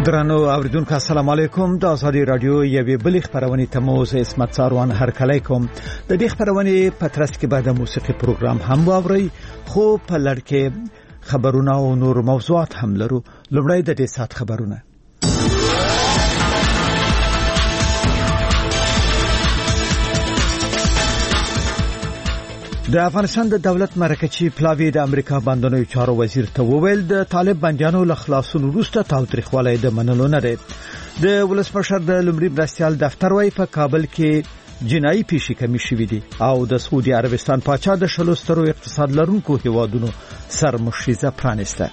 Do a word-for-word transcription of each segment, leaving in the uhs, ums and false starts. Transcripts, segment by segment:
درنو اوریدونکو السلام علیکم. د ازادي رادیو یوې بلې خبرونه ته مو زه اسمت ساروان هرکلی کوم. د دې خبرونه په ترڅ کې بعد موسیقي پروګرام هم واوري، خو په لړ کې خبرونه او نور موضوعات هم لرو. لومړی د دې سات خبرونه. د افغانستان د دولت مرکزی پلاوی د امریکا باندنوي چارو وزیر ته وویل د طالب بندیانو له خلاصون وروسته تاوتریخوالی د منلو نه دی. د ولسمشر د لومړي مرستیال دفتر وايي په کابل کې جنایي پیښې کمی شوې دي او د سعودي عربستان پاچا د شلو سترو اقتصاد لرونکو هیوادونو سر مشریزه پرانسته.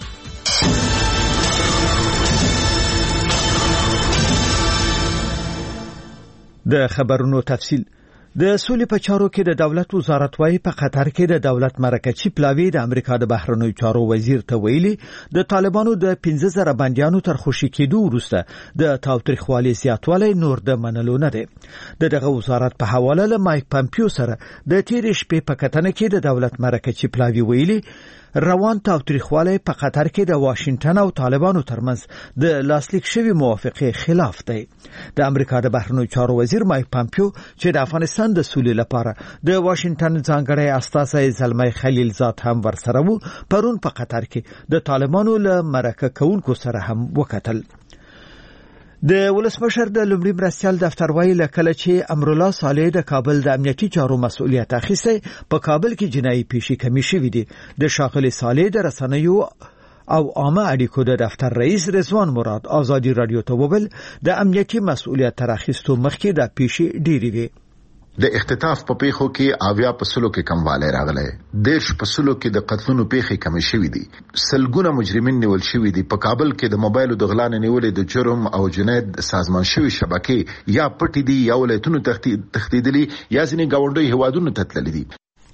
د خبرونو تفصیل. د سولې په چارو کې د دولت وزارت وايي په قطر کې د دولت مرکزی پلاوی د امریکا د بهرنیو چارو وزیر ته ویلي د طالبانو د پنځه زره بندیانو تر خوشي کېدو وروسته د تاوتریخوالي زیاتوالی نور د منلو نه دی. د دغه وزارت په حواله له مایک پامپیو سره د تیر شپې په کتنه کې د دولت مرکزی پلاوی ویلي روان تاوتریخوالی په قطر کې د واشنگټن او طالبانو ترمنځ د لاسلیک شوی موافقه خلاف دی. د امریکا د بهرنیو چارو وزیر مایک پامپیو چې د افغانستان د سولې لپاره د واشنگټن ځانګړی استازی زلمي خلیل زاد هم ورسره وو، پرون په قطر کې د طالبانو له مرکه کوونکو سره هم وکتل. د ولسمشر د لومړي مرستیال دفتر وايي لکه چې امرالله صالح د کابل د امنیتي چارو مسؤلیت اخیسته په کابل کې جنایي پیښې کمی شوې دي. د شاغلي صالح د رسنیو او عامه اړیکو د دفتر رئیس رضوان مراد ازادي رادیو ته وویل د امنیتي مسؤلیت تر اخیستو مخکې د پیښې ډېرې وي. د اختطاف په پیښو کې اویا په سلو کې کموالی راغلی، دیرش په سلو کې د قتلونو پیښې کمې شوې دي، سلګونه مجرمین نیول شوي دي. په کابل کې د موبایلو د غلا نیولې د جرم او جنایت سازمان شوي شبکې یا پټې دي یا ولایتونو تښتېدلي یا ځینې ګاونډي هیوادونو ته تللي دي.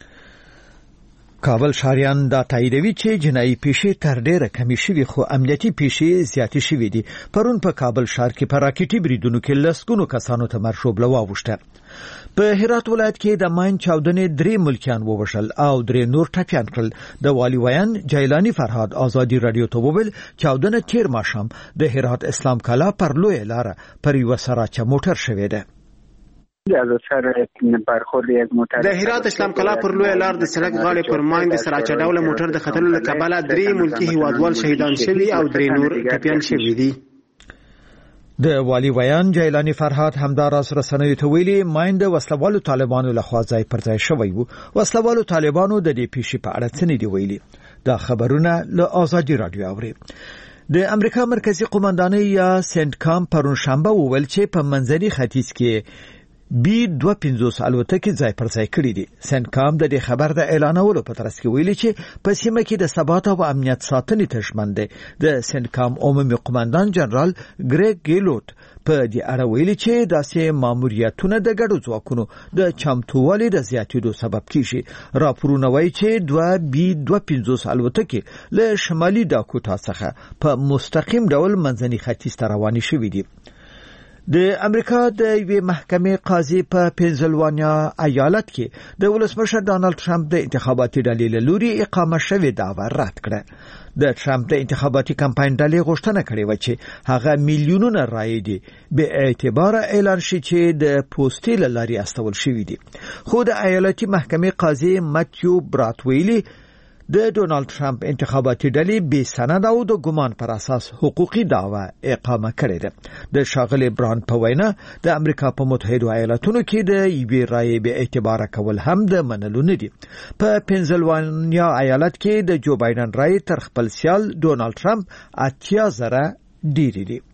کابل شاریان دا تاییدوي چې جنایي پیښې تر ډیره کمی شوي خو امنیتي پیښې زیاتې شوي دي. پرون په کابل ښار کې په راکټي بریدونو کې لسګونو کسانو ته مرشوبله واوښته. په هرات ولایت کې د ماین چاودنې درې ملکیان ووژل او درې نور ټپیان کړل. د والي ویان جیلانی فرهاد ازادي رادیو ته وویل چاودنه تیر ماښام د هرات اسلام کلا پر لویه لاره پر یوه سراچه موټر شوې ده. د هرات اسلام کلا پر لویه لار د سړک غاړې پر ماین د سراچه ډوله موټر د خطرونو له کبله درې ملکی هیوادوال شهیدان شوي او درې نور ټپیان شوي دي. د والي ویان جیلانی فرهاد همداراز رسنیو ته ویلي ماین د وسلوالو طالبانو لخوا ځای پر ځای شوی وو. وسلوالو طالبانو د دې پیښې په اړه څه نه دی ویلي. دا خبرونه له ازادي رادیو اوري. د امریکا مرکزی قومندانۍ یا سنټکام پرون شنبه وویل چې په منځني ختیځ کې بي دوه پنځوس الوتکې ځای پر ځای کړې دي. سنټکام د دې خبر د اعلانولو په ترڅ کې ویلي چې په سیمه کې د ثبات او امنیت ساتنې ته ژمن دی. د سنټکام عمومي قومندان جنرال ګریګ ګیلوت په دې اړه ویلي چې داسې ماموریتونه د ګډو ځواکونو د چمتووالي د زیاتېدو سبب کیږي. راپورونه وایي چې دوه بي دوه پنځوس الوتکې له شمالي داکوټا څخه په مستقیم ډول منځني ختیځ ته روانې شوې دي. د امریکا د یوې محکمې قاضي په پنسلوانیا ایالت کې د ولسمشر ډانلډ ټرمپ د انتخاباتي ډلې له لوري اقامه شوې دعوه رد کړه. د ټرمپ د انتخاباتي کمپاین ډلې غوښتنه کړې و چې هغه میلیونونه رایې دي به اعتبار اعلان شي چې د پوسټې له لارې استول شوي دي. خو د ایالتي محکمې قاضي ماتیو براتویلی د ډونالد ټرمپ انتخاباتي ډلې بې سند او د ګمان پر اساس حقوقي دعوه اقامه کړې ده. د شاغلي بران په وینا د امریکا په متحده ایالاتونو کې د یوې رایې به اعتبار کول هم د منلو نه دي. په پنسلوانیا ایالت کې د جو بایدن رایې تر خپل سیال ډونالد ټرمپ اتیا زره ډېرې دي.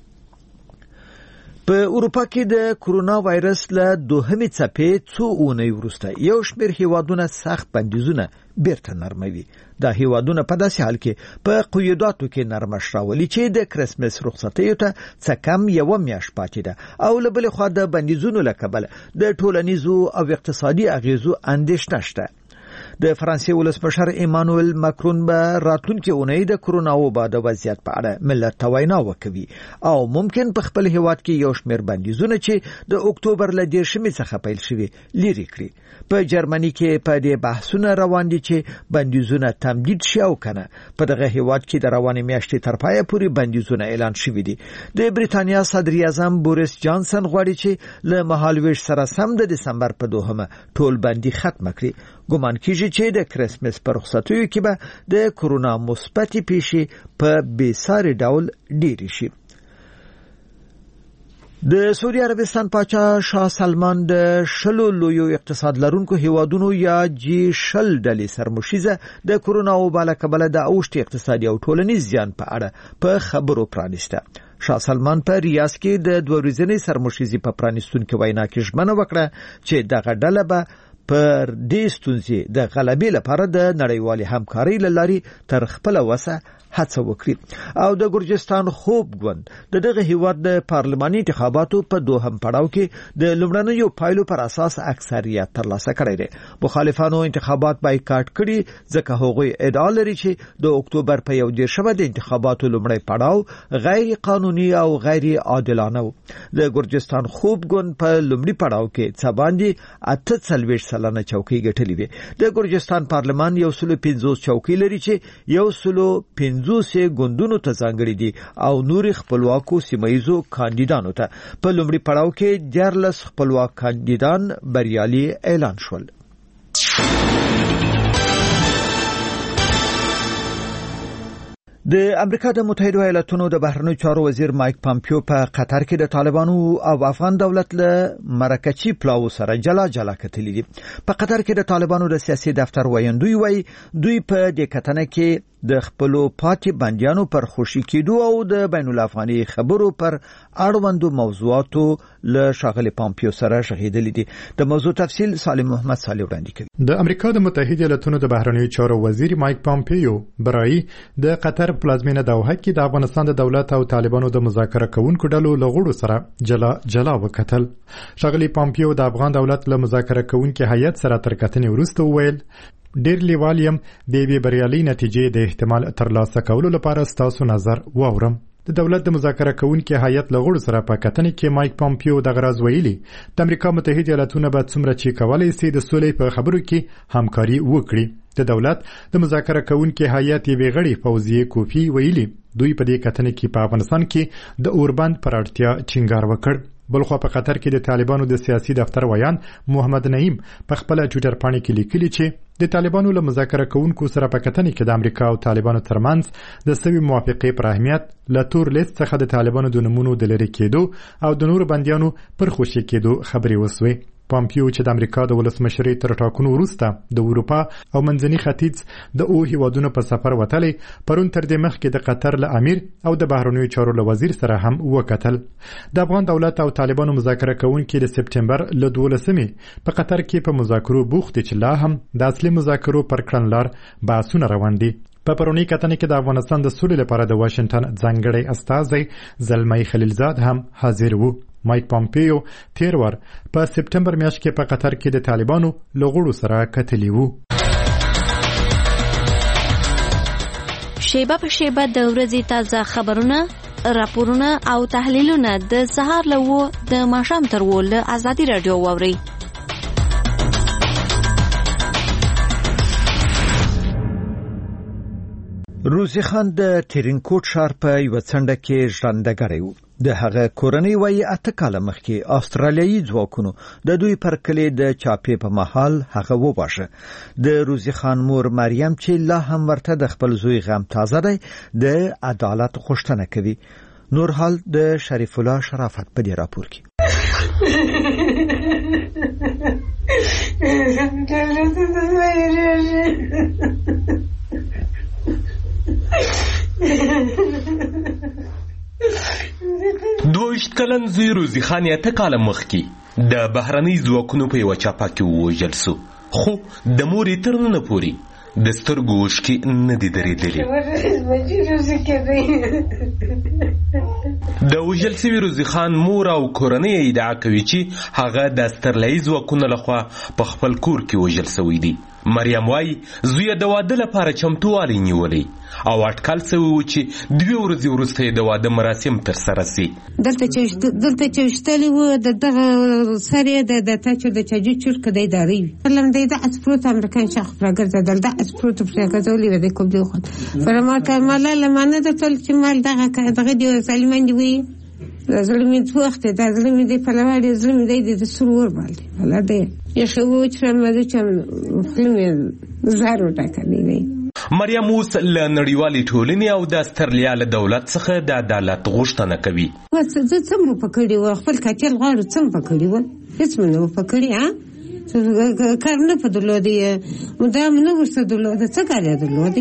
په اروپا کې د کورونا وایرس له دوهمې څپې څو اونۍ وروسته یو شمېر هیوادونه سخت بندیزونه بیرته نرموي. دا هیوادونه په داسې حال کې په قیوداتو کې نرمښت راولي چې د کرسمس رخصتیو ته څه کم یوه میاشت پاتې ده او له بلې خوا د بندیزونو له کبله د ټولنیزو او اقتصادي اغیزو اندېښنه شته. د فرانسې ولسمشر ایمانوئل ماکرون به راتلونکي اونۍ د کرونا وبا د وضعیت په اړه ملت ته وینا وکوي او ممکن په خپل هیواد کې یو شمېر بندیزونه چې د اکتوبر له دیرشمې څخه پیل شوي لري کړي. په جرمني کې په دې بحثونه روان دي چې بندیزونه تمدید شي او کنه. په دغه هیواد کې د روانې میاشتې تر پایه پورې بندیزونه اعلان شوي دي. د بریتانیا صدر اعظم بوریس جانسن غواړي چې له مهالویش سره سم د دسمبر په دوهمه ټول بندي ختم کړي. ګومان کیږي چې د کرسمس پر رخصتیو کې به د کرونا مثبتې پیښې په بې ساري ډول ډېرې شي. د سعودي عربستان پاچا شاه سلمان د شلو لویو اقتصاد لرونکو هیوادونو یا جی شل ډلې سرمشیزه د کرونا وبا له کبله د اوښتي اقتصادي او ټولنیز زیان په اړه په خبرو پرانیسته. شاه سلمان په ریاض کې د دوه ورځې سرمشیزي په پرانیستونکو وینا کې ژمنه وکړه چې دغه ډله به پر دې ستونزې د غلبې لپاره د نړیوالې همکارۍ له لارې تر خپل وسه هڅه وکړي. او د ګرجستان خوب ګوند د دغه هیواد د پارلماني انتخاباتو په دوهم پړاو کې د لومړنیو پایلو پر اساس اکثریت ترلاسه کړی دی. مخالفانو انتخابات بایکاټ کړي ځکه هغوی ادعا لري چې د اکتوبر په یو دیرشمه د انتخاباتو لومړی پړاو غیر قانوني او غیر عادلانه و. د ګرجستان خوب ګوند په لومړي پړاو کې څه باندې اته څلوېښت سلنه چوکۍ ګټلې وې. د ګرجستان پارلمان یو سلو پنځوس چوکۍ لري چې یو سلو پنځوس ګوندونو ته ځانګړي دي او نور خپلواکو سیمایزو کاندیدانو ته. په لومړي پړاو کې دیارلس خپلواک کاندیدان بریالي اعلان شول. د امریکا د متحده ایالاتونو د بهرنیو چارو وزیر مایک پامپیو په قطر کې د طالبانو او افغان دولت له مرکچی پلاو سره جلا جلا کتلې دي. په قطر کې د طالبانو د سیاسي دفتر ویاندوی وایي دوی په دې کتنه کې د خپلو پاتې بندیانو پر خوشي کېدو او د بین الافغاني خبرو پر اړوندو موضوعاتو له شاغلي پامپیو سره شهیدلې دي. د موضوع تفصیل سالم محمد صالح وړاندې کوي. د امریکا د متحده ایالاتونو د بهرنیو چارو وزیر مایک پامپیو برای د قطر پلازمینه دوحه کې د افغانستان د دولت او طالبانو د مذاکره کوونکو ډلو له غړو سره جلا جلا وکتل. شاغلي پامپیو د افغان دولت له مذاکره کوونکو هیئت سره تر کتنې وروسته وویل ډیر لیوالیم د یوې بریالۍ نتیجې د احتمال ترلاسه کولو لپاره ستاسو نظر واورم. د دولت د مذاکره کوونکو هیئت له غړو سره په کتنې کې مایک پامپیو د غرض ویلي د امریکا متحده ایالاتونه به څومره چې کولای شي د سولې په خبرو کې همکاري وکړي. د دولت د مذاکره کوونکو هیئت یوې غړي فوزیه کوفی ویلي دوی په دې کتنې کې په افغانستان کې د اوربند پر اړتیا ټینګار وکړ. بلخوا په قطر کې د طالبانو د سیاسي دفتر ویان محمد نعیم په خپل ټویټر باندې کې لیکلي چې د طالبانو له مذاکره کوونکو سره په کتنې کې د امریکا او طالبانو ترمنځ د سوي موافقې پر اهمیت له تور لیست څخه د طالبانو د نمونو د لرې کېدو او د نورو بندیانو پر خوشي کېدو خبرې وسوي. پامپیو چې د امریکا د ولسمشرۍ تر ټاکنو وروسته د اروپا او منځني ختیځ د او هیوادونو په سفر وتلی پرون تر دې مخکې د قطر له امیر او د بهرنیو چارو له وزیر سره هم وکتل. د افغان دولت او طالبانو مذاکره کوونکي د سپټمبر له دولسمې په قطر کې په مذاکرو بوخت چې لا هم د اصلي مذاکرو پر کړنلار بحثونه روان دي. په پرونی کتنې کې د افغانستان د سولې لپاره د واشنگټن ځانګړی استازی زلمی خلیلزاد هم حاضر وو. مایک پامپیو تیر ور په سپټمبر میاشت کې په قطر کې د طالبانو له غړو سره کتلی وو. شیبه په شیبه د ورځې تازه خبرونه، راپورونه او تحلیلونه د سهار له وو د ماښام تر وو له ازادي رادیو واوري. روزي خان د ترینکوټ ښار په یوه څنډه کې ژرندګړی و. د هغه کورنۍ وایي اته کاله مخکې استرالیایي ځواکونو د دوی پر کلي د چاپې په مهال هغه وواژه. د روزي خان مور مریم چې لا هم ورته د خپل زوی غم تازه دی د عدالت غوښتنه کوي. نور حال د شریف الله شرافت په دې راپور کې. دویشت کلن زوی روزي خان اته کاله مخکې د بهرني ځواکونو په یوه چاپه کې ووژل سو، خو د مورې تر ننه پورې د سترګو اوښکې نه دي درېدلې. د وژل سوي روزي خان مور او کورنۍ ادعا کوي چې هغه د استرالیایي ځواکونو لخوا په خپل کور کې وژل سوی دی. مریم وای زوی د واده لپاره چمتووالی نیولی او اټکل سوی و چې دوه ورځې وروسته د واده مراسم تر سره سي. دلته چې دلته چې وشتلی و د دغه سر یې د د تاچو د چاجو چرک دی داری فلم دی د اسپروت امریکان شخص راګرځېدل د اسپروت پرې ګرځولي و د کوم دی خو فرما کماله لمانه د تل چې مال دغه دغه دی سلیمان دی وی زلمی تو وخت د زلمی دی په لوړ زلمی دی د سرور باندې ولا دی یخو چې مده چې فلم زارو ټاکلی دی. مریم اوس له نړیوالې ټولنې او د استرالیا له دولت څخه د عدالت غوښتنه کوي. زه څه مو پکړی و خپل کچل غواړم څه پکړی و هیڅ مې نه پکړی ها کار نه په درلودي مدام نه ورسره درلودي څه کار یې درلودي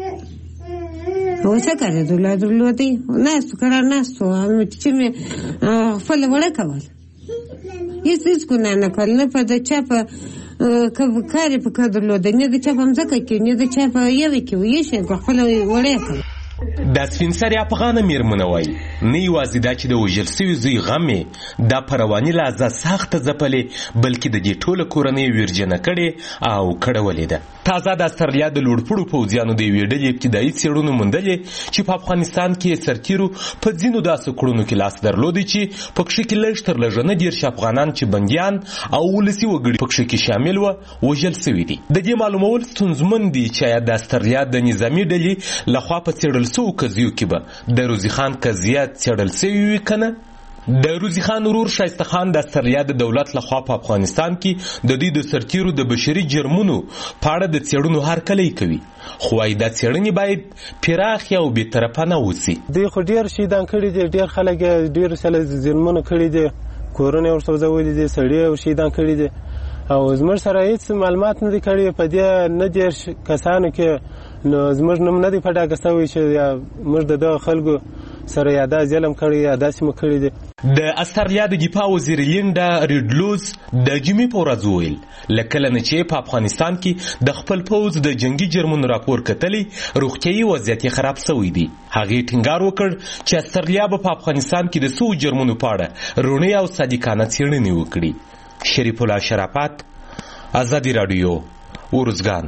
او څه کار یې درلودي نه څه کار نه څه چې مې خپل وړه کول هیڅ هیڅ کو نه نه کول نه په د چا په کاری په کار درلوده نه د چا په مځکه کې نه د چا په یوه کې ویې شي خپل وړی کړ. د سپین سرې افغانه میرمنه وایي نه یوازې دا چې د وژل سوي زوی غم یې دا په رواني لحاظه سخته ځپلې بلکې د دې ټوله کورنۍ ویرجنه کړې او کړولې ده. تازه د استرالیا د لوړپوړو پوځیانو د یوې ډلې ابتدایي څېړنو موندلې چې په افغانستان کې سرتیرو په ځینو داسې کړنو کې لاس درلودی چې پکښې کې لږ تر لږه نه دېرش افغانان چې بندیان او ولسي وګړي پکښې کې شامل وه وژل سوي دي. د دې معلومول ستونزمن دي چې آیا د استرالیا د نظامي ډلې لخوا په څېړل سو قضیو کې به د روزي خان قضیه څېړل سوي وي که نه. د روزي خان ورور شایسته خان د استرالیا د دولت لخوا په افغانستان کې د دوی د سرتیرو د بشري جرمونو په اړه د څېړنو هرکلی کوي خو وايي دا څېړنې باید پراخې او بېطرفه نه وسي. دوی خو ډېر شهیدان کړي دي ډېر خلک یې ډېر سله جرمونه کړي دي کورونه یې ورته وځولي دي سړي یې شهیدان کړي دي او زموږ سره هېڅ معلومات نه دي کړي په دې نه دېرش کسانو کې نو زموږ نوم نه دی په ډاګه سوی چې موږ د دغه خلکو سره یا دا ظلم کړی یا داسې مو کړي دي. د استرالیا د دفاع وزیر لینډا ریډلوز د جمعې په ورځ وویل له کله نه چې په افغانستان کې د خپل پوځ د جنګي جرمونو راپور کتلی روغتیایي وضعیت یې خراب سوی دی. هغې ټینګار وکړ چې استرالیا به په افغانستان کې د څو جرمونو په اړه روڼې او صادقانه څېړنې وکړي. شریف الله شرافت، ازادي راډیو، ارزګان.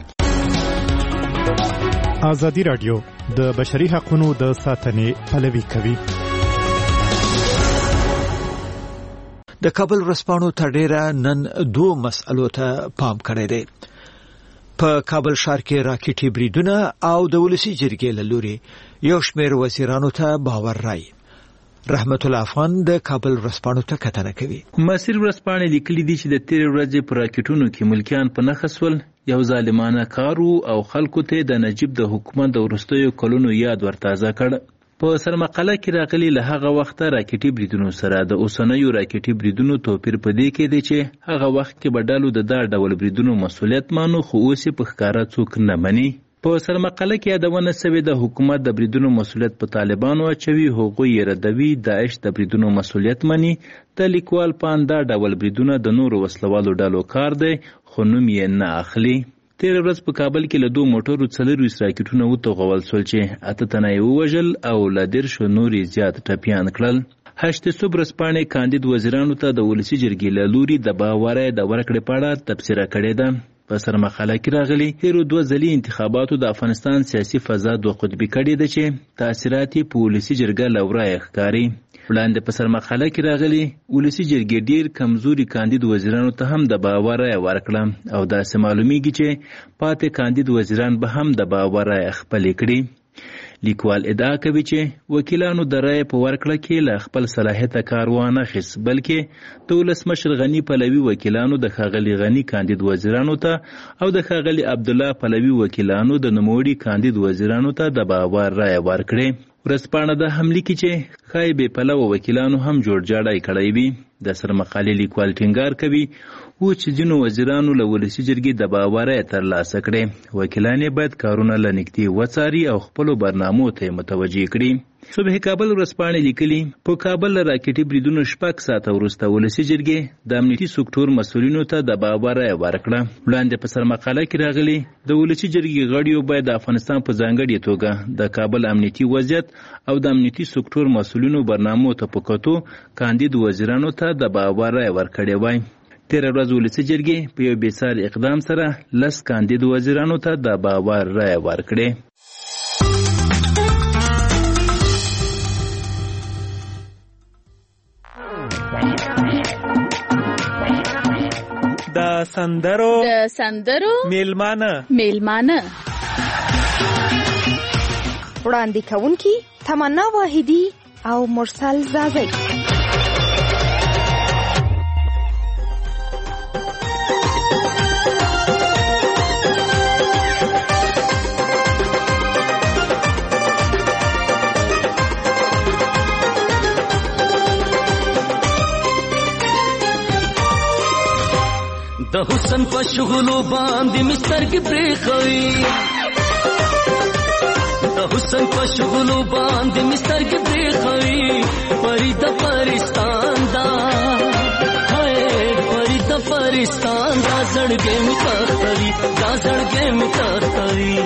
ازادي راډیو د بشري حقوقو د ساتنې پلوي کوي. د کابل ورځپاڼو ته ډیره نن دوه مسألو ته پام کړی دی. په کابل ښار کې راکټي بریدونه او د ولسی جرګې له لوري یو شمېر وزیرانو ته باور راي. رحمت الله افغان د کابل ورځپاڼو ته کتنه کوي. مسیر ورځپاڼې لیکلي دي چې د تیرې ورځې په راکټونو کې ملکیان په نښه سول یو ظالمانه کارو او خلکو ته د نجیب د حکومت د وروستیو کلونو یاد ورتازه کړ. په سرمقاله کې راغلي له هغه وخته راکټي بریدونو سره د اوسنیو راکټي بریدونو توپیر په دې کې دی چې هغه وخت کې به ډلو د دا ډول بریدونو مسؤلیت مانو خو اوس یې په ښکاره څوک نه مني. په سرمقاله کې یادونه سوې د حکومت د بریدونو مسؤلیت په طالبانو اچوي هغوی یې ردوي داعش د بریدونو مسؤلیت مني. د لیکوال پان دا ډول بریدونه د نورو وسلوالو ډلو کار دی خو نوم یې نه اخلي. تیر ورځ په کابل کې له دوه موټرو څلورویشت راکټونه وتوغول سول چې اته تنه یې ووژل او له دېرشو نورې زیات ټپیان کړل. هشت صبح ورځپاڼې کاندید وزیرانو ته د ولسي جرګې له لوري د باوره د ورکړې په اړه تبصره کړې ده. په سرمقاله کې راغلي تیرو دوه ځلي انتخاباتو د افغانستان سیاسي فضا دوه قطبي کړې ده چې تاثیرات یې په ولسي جرګه له ورایه ښکاري. وړاندې په سرمقاله کې راغلي ولسي جرګې ډېر کمزوري کاندید وزیرانو ته هم د باور رایه ورکړه او داسې معلومیږي چې پاتې کاندید وزیران به هم د باور رایه خپلې کړي. لیکوال ادعا کوي چې وکیلانو د رایې په ورکړه کې له خپل صلاحیته کار وانه خیست بلکې د ولسمشر غني پلوي وکیلانو د ښاغلي غني کاندید وزیرانو ته او د ښاغلي عبدالله پلوي وکیلانو د نوموړي کاندید وزیرانو ته د باور رایه ورکړې. ورځپاڼه د هم لیکي چې ښایي بې پلوه وکیلانو هم جوړجاړی کړی وي. د سرمقالې لیکوال ټینګار کوي و چې ځینو وزیرانو له ولسي جرګې د باور یې ترلاسه کړې. وکیلان یې باید کارونه له نږدې وڅاري او خپلو برنامو ته یې متوجه کړي. صبح کابل ورځپاڼې لیکلي په کابل له راکټي بریدونو شپږ ساعته وروسته ولسي جرګې د امنیتي سکتور مسؤلینو ته د باور یې ورکړه. وړاندې په سرمقاله کې راغلي د ولسي جرګې غړیو باید د افغانستان په ځانګړې توګه د کابل امنیتي وضعیت او د امنیتي سکتور مسؤلینو برنامو ته په کتو کاندید وزیرانو ته د باور رایه ورکړې وای. تېره ورځ ولسي جرګې په یو بېساري اقدام سره لس کاندید وزیرانو ته د باور رایه ورکړې. د سندرو د سندرو میلمانه میلمانه وړاندې کوونکي تمنا واحدي او مرسل زازی. د حسن په شغلو باندې مسترګې پرېښوي، د حسن په شغلو باندې مسترګې پرېښوي، پری د پرستان دا هاي پری د پرستان دا زړګې مې تختوي، دا زړګې مې تختوي.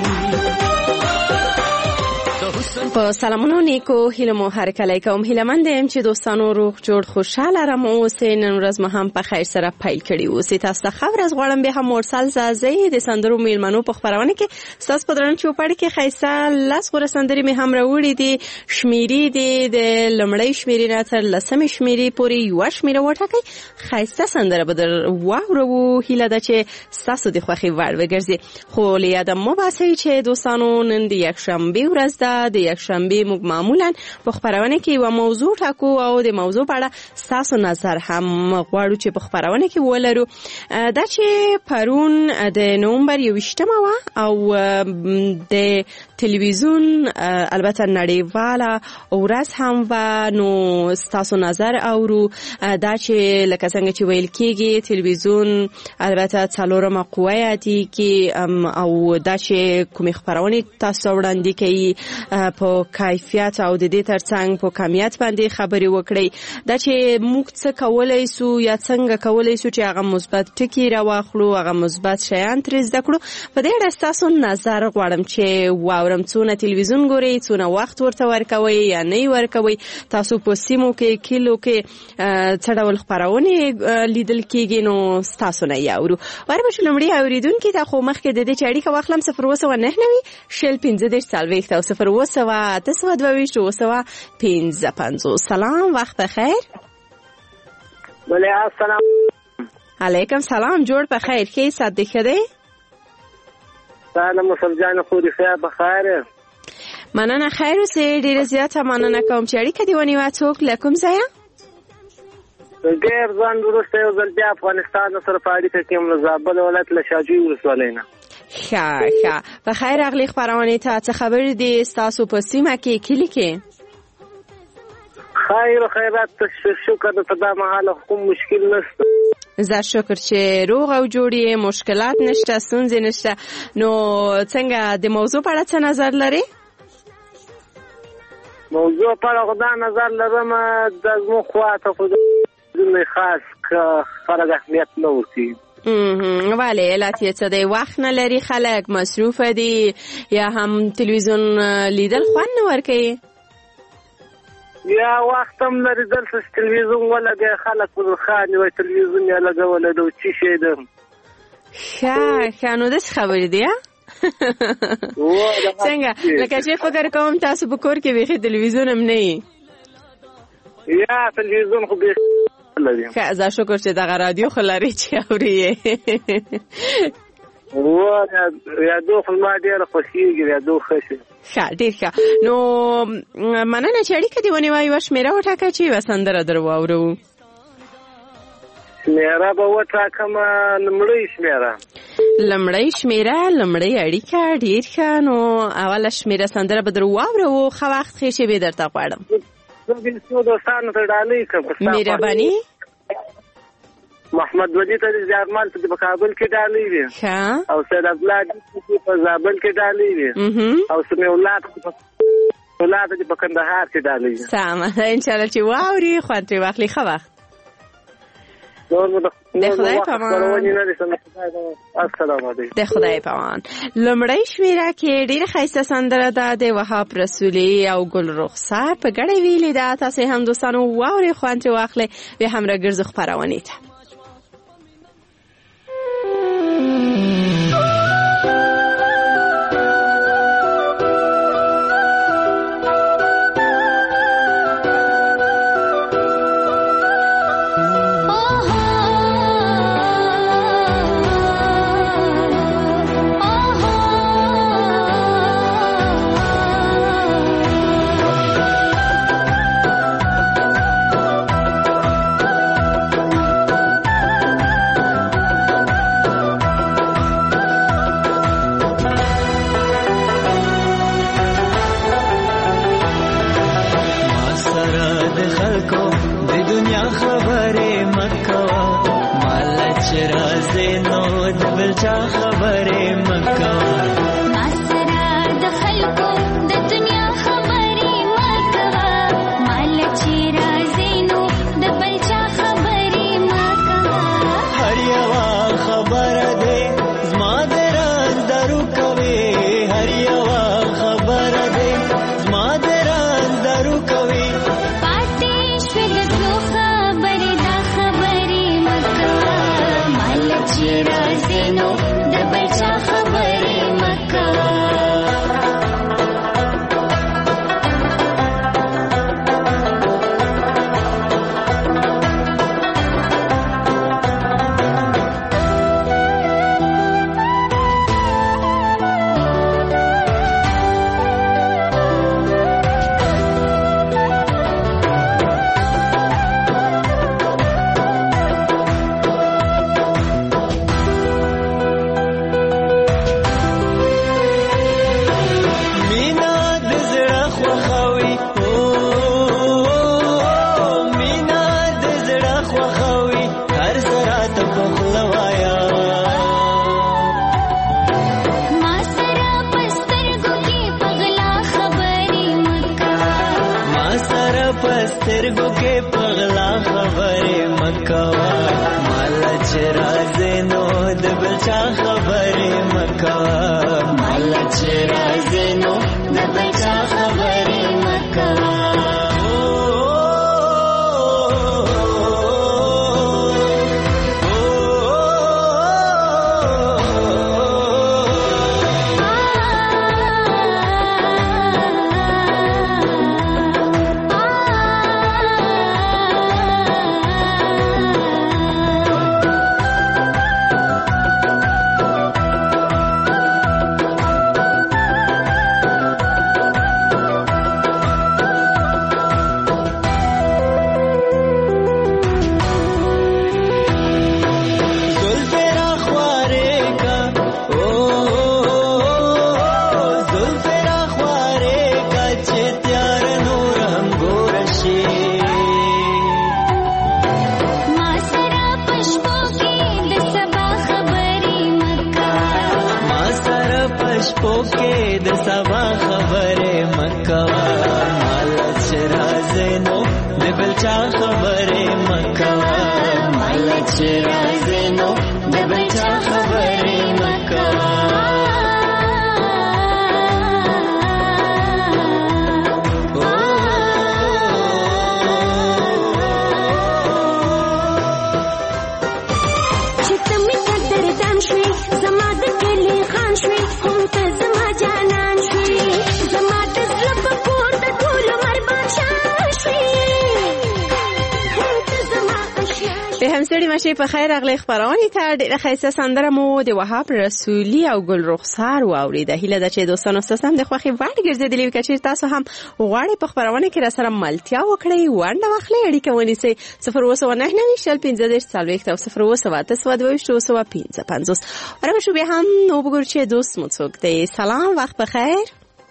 په سلامونو نیکو هیله مو هرکلی کوم. هیلهمند یم چې دوستانو روغ جوړ خوشاله رم اوسئ. نن ورځ مو هم په خیر سره پیل کړي اوسئ. تاسو ته ښه ورځ غواړم. بیا هم مرسل زازی د سندرو میلمنو په خپرونه کې ستاسو په درنه چوپړ کې ښایسته لس غوره سندرې مې هم راوړي دي. شمیرې دي د لومړۍ شمیرې نه تر لسمې شمیرې پورې یوه شمیره وټاکئ. ښایسته سندره به در واورو. هیله ده چې ستاسو د خوښې وړ وګرځي. خو له یاده مه باسئ چې دوستانو نن د یکشنبې ورځ ده. د یکشنبې موږ معمولا په خپرونه کې یوه موضوع ټاکو او د موضوع په اړه ستاسو نظر هم غواړو چې په خپرونه کې ولرو. دا چې پرون د نومبر یوویشتمه وه او د تلویزیون البته نړیواله ورځ هم وه، نو ستاسو نظر اورو. دا چې لکه څنګه چې ویل کېږي تلویزیون البته څلورمه قوه یادېږي او دا چې کومې خپرونې تاسو وړاندې کوي په کیفیت او د دې ترڅنګ په کمیت باندې خبرې وکړي. دا چې موږ څه کولای سو یا څنګه کولای سو چې هغه مثبت ټکي راواخلو، هغه مثبت شیان ترې زده کړو. په دې اړه ستاسو نظر غواړم چې واورم. څونه تلویزیون ګورئ، څونه وخت ورته ورکوئ یا نه ورکوئ، تاسو په سیمو کې کلیو کې څه ډول خپرونې لیدل کېږي، نو ستاسو نه یې اورو. وربشو لومړی اورېدونکي ته خو مخکې د دې چې اړیکه واخلم صفر اووه سوه نهه نوي شل پنځه دېرش څلوېښت او صفر اووه سوه اته سوه دوه ویشت اووه سوه پنځه پنځوس. سلام، وخت بخیر. بله السلام علیکم سلام، جوړ په خیر. ښه صحت دې ښه دی؟ سلام مصطفی جان، خو دې ښه بخیر. مننه، خیر اوسې. ډېره زیاته مننه کوم چې اړیکه دې ونیوه. څوک له کوم ځایه؟ ډېر ځان وروسته یو ځل بیا افغانستان سره په اړیکه کې یم، له زابل ولایت له شاجوی ولسوالۍ نه. ښه ښه، په خیر راغلې خپرونې ته. څه خبرې دي ستاسو په سیمه کې کلي کې؟ خیر خیرات شکر ته دا مهاله کوم مشکل نشته. زه شکر چې روغ او جوړ یې، مشکلات نشته، ستونزې نشته. نو څنګه د موضوع په اړه څه نظر لرې؟ موضوع په اړه دا نظر لرم د زموږ خواته خو د خاص فرق اهمیت نه ورکوي. ولې علت یې څه دی؟ وخت نه لري، خلک مصروفه دي، یا هم تلویزیون لیدل خوند نه ورکوي؟ یا وخت هم لري، دلته تلویزیون ولګوي خلک پر خاندي وایي تلویزیون یې لګولی دی، څه شی دی؟ ښه ښه، نو داسې خبرې دي. څنګه لکه چې فکر کوم تاسو په کور کې بیخي تلویزیون هم نه یي؟ یا تلویزیون خو بیخي لري. ښه، زه شکر چې دغه رادیو خو لري چې اوري یې. رادیو خو ما ډېره خوښېږي، رادیو ښه شي. ښه، ډېر ښه. نو مننه چې اړیکه دې ونیوه. یوه شمېره وټاکه چې یوه سندره در واورو. شمېره به وټاکم، لومړۍ شمېره. لومړۍ شمېره، لومړۍ اړیکه. ډېر ښه. نو اوله شمېره سندره به در واورو. ښه وخت ښې شېبې درته غواړم. زه د څو دوستانو ته ډالۍ کړم. مهرباني. محمد ولی ته د جرمال ته په کابل کې ډالۍ وي، او سید عبدالله په زابل کې ډالۍ وي، او سمیع الله ته په کندهار کې ډالۍ وي. سمه، انشاءالله چې واوري خوند ترې واخلي. ښه وخت. د خدای پامان. د خدای پامان. لومړی شمېره کې ډېره ښایسته سندره ده د وهاب رسولي او ګل رخسار په ګډه ویلې ده. تاسې هم دوستانو واورئ، خوند ترې واخلئ. بیا هم راګرځو خپرونې ته. بل چا خبرې مکه ما سره د خلکو د دنیا خبرې مکه مال چې راځي نو د بل چا خبرې مکه هر یو خبره ده زما د راز درو کوي هر یو خبره ده زما د راز درو کوي پاتې شوې د څو خبرې دا خبرې مکه مال چې راځي نو د بل چا خبرې مکه سترګو کې پغلا خبرې مکوا مال چې راځي نو د بل چا خبرې مکوا مال چې راځي نو د بل چا خبرې مکوا ماشي په خیر اغلی خبرونه ته ډیره ښایسته سندره مو د وهاب رسولي او ګل رخسار واوریده. هیله ده چې دوستانو ستاسو هم د خوښي وړ ګرځېدلي وي. که چېرې تاسو هم غواړئ په خبرونه کې راسره ملتیا وکړئ ونډه واخلئ اړیکه ونیسئ صفر اووه سوه نهه نوي شل پنځه دېرش څلوېښت او صفر اووه سوه اته سوه دوه ویشت اووه سوه پنځه پنځوس. ورغه شو بیا هم نو وګورو چې دوست مو څوک دی. سلام وخت بخیر.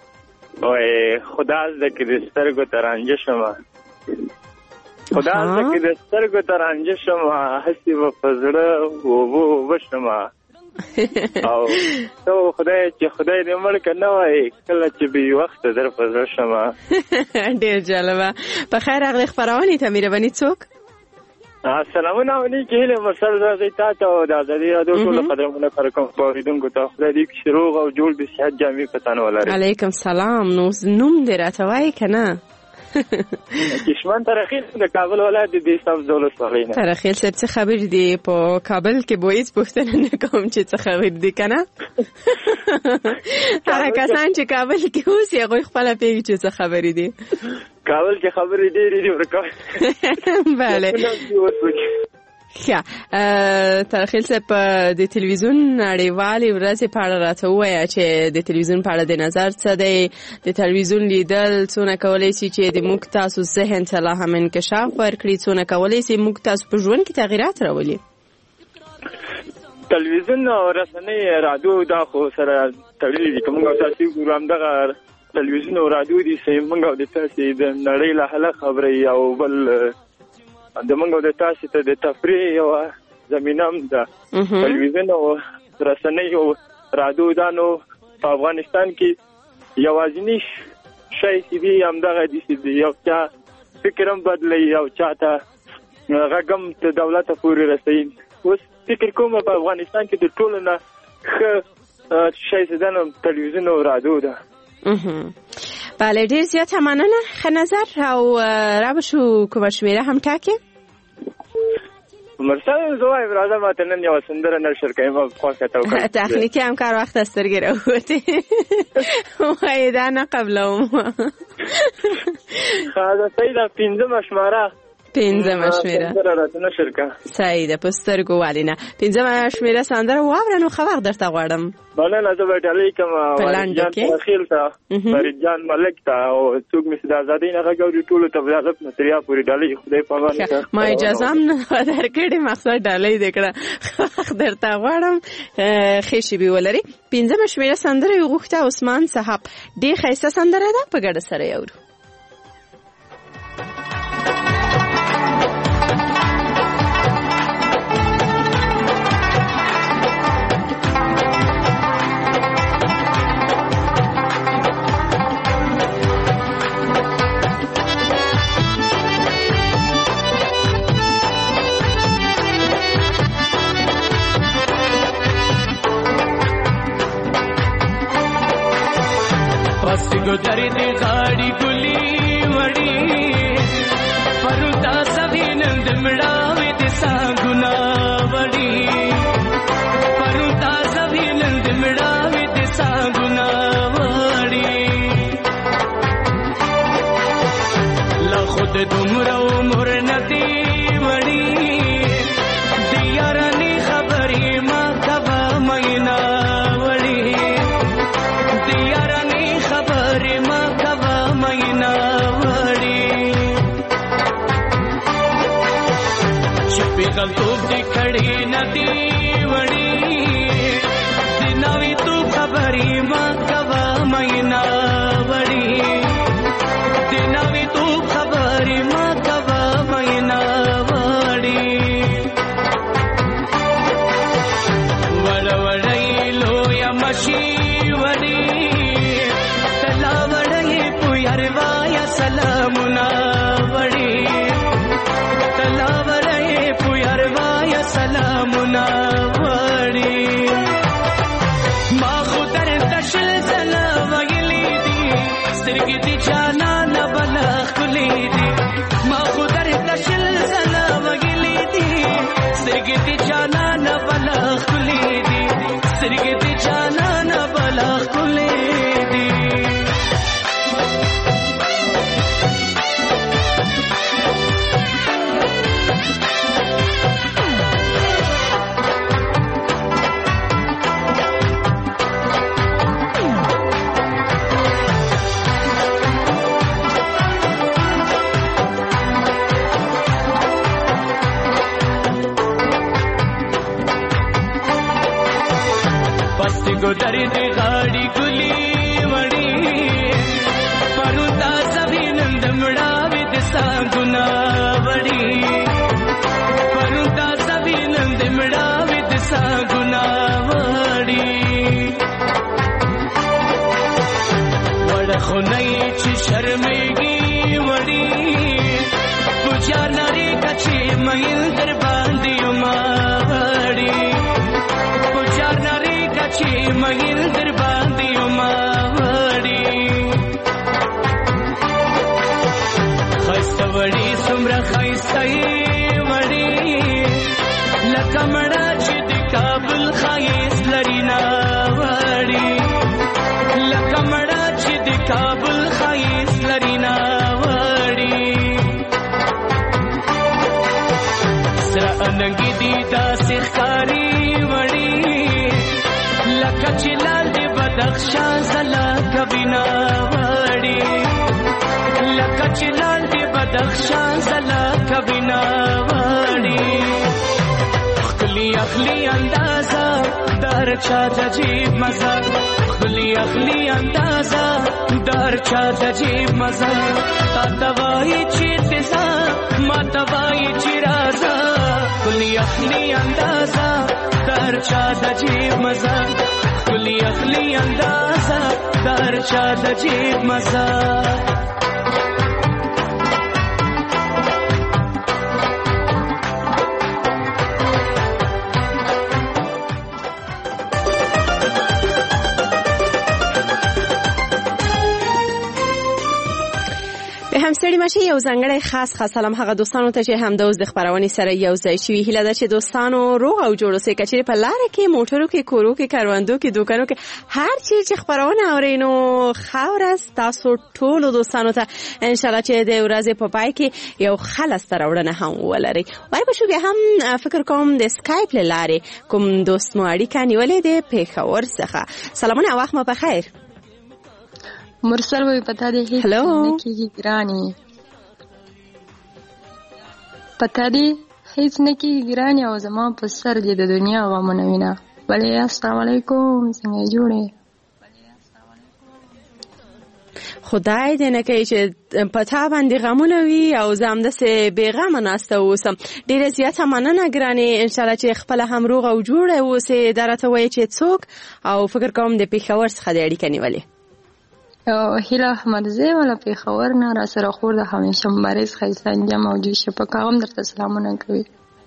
وای خدا دې کې د سترګو ترانجه شمه خدا دې کې د سترګو ترانجه شمه هسي و فزړه وو وشمه او تو خدای چې خدای دې مړ کنه وای کله چې به وخت در فزړه شمه. ډیر جالبه. په خیر اغلی خبرونه ته مهرباني څوک. سلامونه علیکم هله مرسل زړه تاسو او د ازادي رادیو ټول قدرمنه پر کوم پوریدونکو ته خدای دې شروع او جوړ به صحت جامع پتانه ولري. علیکم سلام. نو نوم دې راته وای کنه. کشمن ترخیل د کابل ولایت د سب دولت ولایت. ترخیل څه څه خبر دی په کابل کې به هیڅ پوښتنه نه کوم چې څه خبر دی کنه. هغه کسان چې کابل کې اوسي هغه خپل پیږي چې څه خبر دی. کابل کې خبرې ډېرې دي ورکو. bale. ښه ترخیل څه په د تلویزیون نړیوالې ورځې په اړه راته ووایه چې د تلویزیون په اړه د نظر څه دی. د تلویزیون لیدل څونه کولی شي چې د موږ تاسو ذهن ته لا هم انکشاف ورکړي، څونه کولی شي موږ تاسو په ژوند کې تغیرات راولي. تلویزیون او رسنۍ رادیو دا خو سره تړلي دي. که موږ تاسو ګورو همدغه تلویزیون او رادیو دي چې موږ د تاسو د نړۍ له حاله خبرې او بل د موږ د تاسو ته د تفریح یو زمینه هم ده. تلویزیون او رسنیو رادیو دا نو په افغانستان کې یوازینی شی چې دی همدغه دي چې یو چا فکر هم بدلوي او چاته غږ هم د دولت پورې رسوي. اوس فکر کوم په افغانستان کې د ټولو نه ښه شی چې دی نو تلویزیون او رادیو ده. بله ډیر زیات مننه. ښه نظر او را بشو کومه شمیره هم ټاکې؟ مرسل زه وایم راځه ماته نن یوه سندره نشر کوي ما خوښه ته وکړه. تخنیکي همکار وخت از سترګې راووتې وایي دا نه قبلوم. ښه ده صحیح ده. پنځمه شماره پنځمه شمیره سندره راته نشر که. صحیح ده په سترګو ولې نه. پنځمه شمیره سندره واوره نو ښه وخت درته غواړم. مننه. زه به ډالۍ کوم وارد جان تخیل ته فرید جان ملک ته او څوک مې چې د ازادۍ نه غږ اوري ټولو ته به د نصریا پورې ډالۍ خدای په امان شه. ما اجازه هم نه درکړې مقصد ډالۍ دې کړه. ښه وخت درته غواړم. ښې شېبې ولرې. پنځمه شمیره سندره یې غوښته عثمان صاحب. ډېر ښایسته سندره ده په ګډه سره یې اورو. गुजरी दी गाड़ी गुली वड़ी परुता सभी नंद मिड़ावे दिसा गुना वड़ी परुता सभी नंद मिड़ावे दिसा गुना वड़ी ला खुद तुमरो मुर नदी वड़ी दियारनी खबरी मा कबा महीना वड़ी दियारनी खबरी मा कबा महीना वड़ी छुपी गलतूब दी खड़ी नदी वड़ी दिनावी तू खबरी मा कबा महीना वड़ी दिनावी तू खबरी मा कबा महीना वड़ी वड़ वड़ई लो या मशी वड़ी तला वड़ई पुयरवा या सलामुना वड़ी तला वड़ई पुयरवा या सलामुना वड़ी मा खुदर तशल सला वयली दी स्तिरगी दी जाना न बला खुली दी मा खुदर तशल सला वयली दी स्तिरगी दी जाना न बला खुली दी स्तिरगी दी जाना न बला खुली दी बस्ती गुजरी दी गाड़ी गुली वड़ी परुता सभी नंद मुड़ावी दिसा गुना वड़ी परुता सभी नंद मुड़ावी दिसा गुना वड़ी वड़ खुनई ची शर्मेगी वड़ी पूजा नारी कची महिल दर बांधी उमा वड़ी पूजा नारी कची महिल दर बांधी उमा वड़ी खैस्त वड़ी सुमरा खैस्तई वड़ी लकमड़ा चिद काबुल खाइस लरीना वड़ी लकमड़ा चिद काबुल खाइस लरीना वड़ी सरा अनंगी दीदा सिखारी वड़ी लकची लाल दे बदख्शा जला कबिना वड़ी लकची लाल दे बदख्शा जला कबिना वड़ी अखली अखली अंदाजा दर चा अजीब मजा अखली अखली अंदाजा दर चा अजीब मजा ता दवाई चीतिसा मा दवाई चिराजा अखली کلی اخلی اندازه در چا د جیب مزه کلی اخلی اندازه در چا د جیب مزه همسړي مشه یو ځانګړی خاص خاص سلام هغه دوستانو ته چې هم د اوس د خبرونې سره یو ځای شوي هیله ده چې دوستانو روغ او جوړ اوسئ که چیرې په لاره کې موټرو کې کورو کې کروندو کې دوکانو کې هر چیرې چې خبرونه اورئ نو ښه ورځ تاسو ټولو دوستانو ته انشاءالله چې د ورځې په پای کې یو ښه لاسته راوړنه هم ولرئ. وایي به شو بیا هم فکر کوم د سکایپ له لارې کوم دوست مو اړیکه نیولې دی پېښور څخه. سلامونه وخت مو پخیر. مرسل وی پتا دی هیڅ نه کیږي ګرانی پتا دی هیڅ نه کیږي ګرانی او زما په سر دی د دنیا غمونه وینا. بلې السلام علیکم څنګه جوړې خدای دې نه کوي چې پتا باندې غمونه وي او زه همداسې بېغمه ناسته اوسم. ډېره زیاته مننه ګرانې انشاءالله چې خپله هم روغ او جوړه اوسې. دا راته وایي چې څوک او فکر کوم د پېښور څخه د اړیکه نیولې هیله احمدزی والا پېښور نه را سره خور د همیشه مبارز ښایسته انجام موجود شه په کاغم درته سلامونه کوي.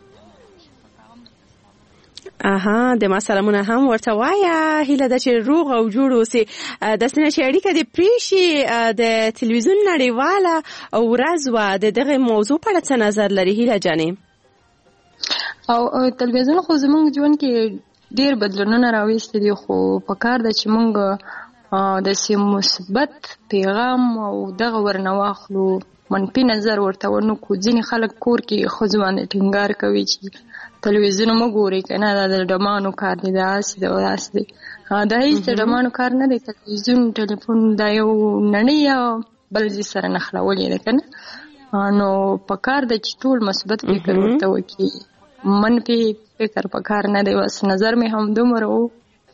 اها د ما سلامونه هم ورته وایه. هیله ده چې روغ او جوړ اوسې. داسې نه چې اړیکه دې پرې شي. د تلویزیون نړیواله ورځ وه د دغې موضوع په اړه څه نظر لري هیله جانې؟ او تلویزیون خو زموږ ژوند کې ډېر بدلونونه راویستي دي خو په کار ده چې موږ د سی مثبت پیغام او دغه ورنه واخلو منفي نظر ورته ونه کو. ځینې خلک کور کې ښځو باندې ټینګار کوي چې تلویزیون مه ګورئ که نه دا د ډمانو کار دی دا هسې دی او داسې دی. دا هېڅ د ډمانو کار نه دی. تلویزیون ټلیفون دا یو نړۍ یا بل ځای سره نښلولې ده که نه. نو په کار ده چې ټول مثبت فکر ورته وکړي منفي فکر په کار نه دی. بس نظر مې هم دومره و.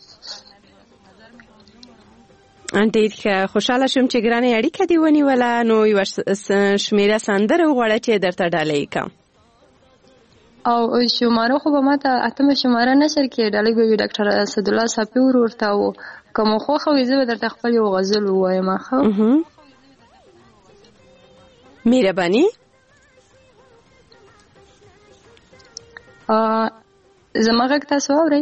ډېر خوشحاله شوم چې ګرانې اړیکه دې ونیوله. نو یوه شمېره سندره وغواړه چې درته ډالۍ کړم. او شماره خو به ما ته اتمه شماره نشر کې ډالۍ به وي ډاکټر اسدالله صافي ور ورته و. که مو خوښه وي زه به درته خپل یو غزل ووایم. ښه مهرباني. زما غږ تاسو اورئ؟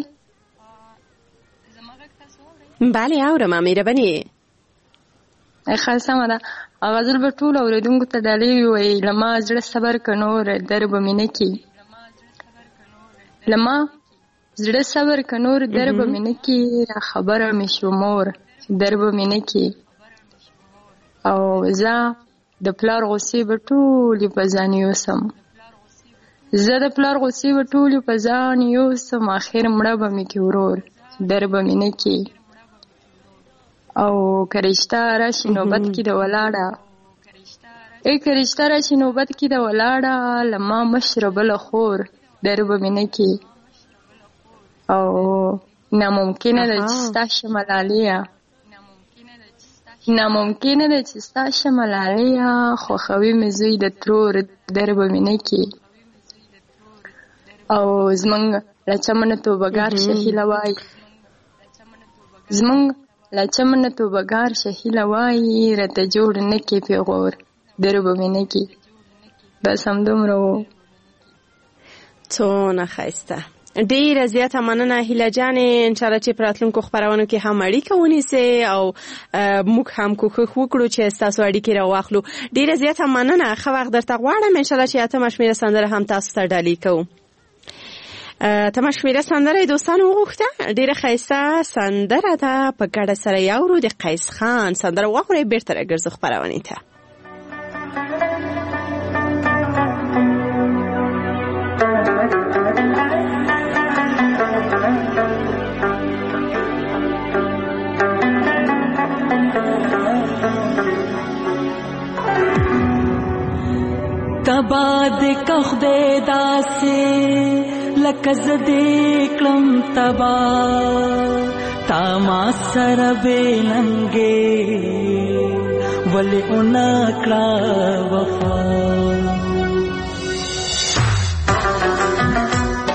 بله اورم مهرباني. ښه سمه ده. غزل به ټولو اورېدونکو ته ډالۍ ووایي. له ما زړه صبر که نور در به مې نه کي له ما زړه صبر که نور در به مې نه کي را خبره مې شو مور در به مې نه کي او زه د پلار غصې به ټولې په ځان یوسم زه د پلار غصې به ټولې په ځان یوسم اخر مړه به مې کې ورور در به مې نه کي او که رشته راشي نوبت کې د ولاړه ای که رشته راشي نوبت کې د ولاړه له ما مشره بله خور در به مې نه کي او ناممکنه ده چې ستا شمه لاليه ناممکنه ده چې ستا شمه لاليه خوښوي مې زوی د ترور در به مې نه کي او زمونږ له چمنه توبهګار شهیله وایي زمونږ له چمنه توبهګار شهیله وایي راته جوړ نه کې پیغور در به مې نه کي. بس همدومره و. څونه ښایسته. ډېره زیاته مننه هیله جانې. انشاءالله چې په راتلونکو خپرونو کې هم اړیکه ونیسئ او موږ هم کوښښ وکړو چې ستاسو اړیکې راواخلو. ډېره زیاته مننه. ښه وخت درته غواړم. انشاءالله چې اتمه شمېره سندره هم تاسو ته ډالۍ کوو. اتمه شمېره سندره دوستانو وغوښته. ډېره ښایسته سندره ده. په ګډه سره یې اورو. د قیس خان سندره واخورئ بېرته راګرځو خپرونې ته. تباد کا خدای داسې لکه زه دې کړم تبا تا ما سره بېلنګې ولې ونه کړه وفا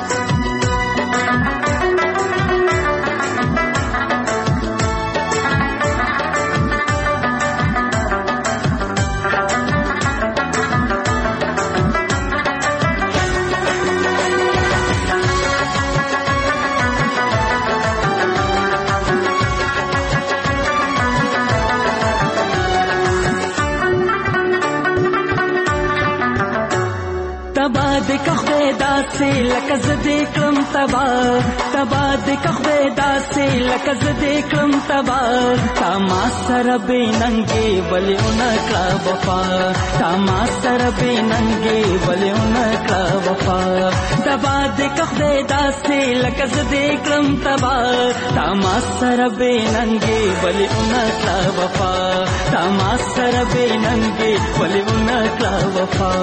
داسې لکه زه دې کړم تبا تبا دې که خدای داسې لکه زه دې کړم تبا تا ما سره بې ننګې ولې ونه کړه وفا تا ما سره بې ننګې ولې ونه کړه وفا تبا دې که خدای داسې لکه زه دې کړم تبا تا ما سره بې ننګې ولې ونه کړه وفا تا ما سره بې ننګې ولې ونه کړه وفا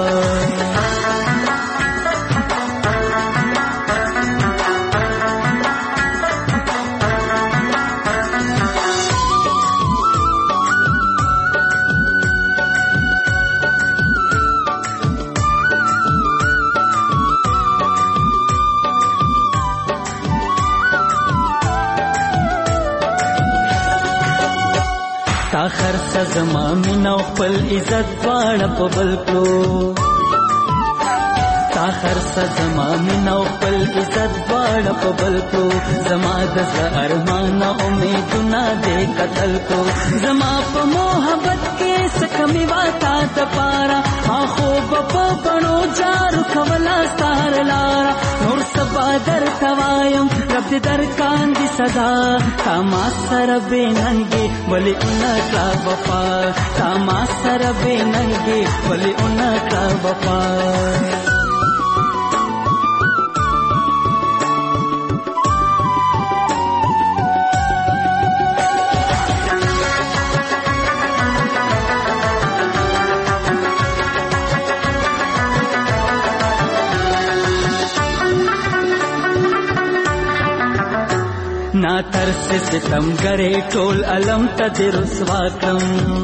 تا خرڅ زما مینا خپل عزت واړه په بل کړو تا خرڅ زما مینا خپل عزت واړه په بل کړو زما د ارمان امیدونه دې قتل کړو زما په محبت کې سکمې واتا د پارا اخو په بڼو جارو کولا ستار لارا نور سبا در توایم رب دې در کاندي صدا تا ما سره بې ننګې ولې ونه کړه وفا تا ما سره بې ننګې ولې ونه کړه وفا نا ترس ستم گرے ټول علم ته دې رسوا کړم